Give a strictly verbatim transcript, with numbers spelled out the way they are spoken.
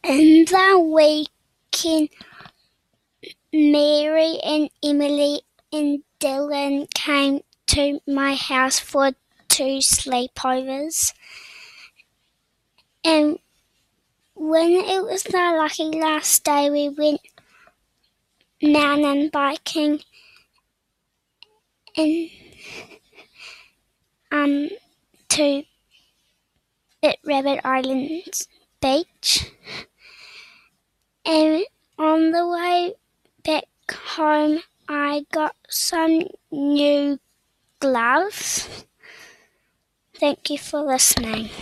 In the weekend, Mary and Emily and Dylan came to my house for two sleepovers. And when it was the lucky last day, we went mountain biking and um to at Rabbit Island Beach. And on the way back home, I got some new gloves. Thank you for listening.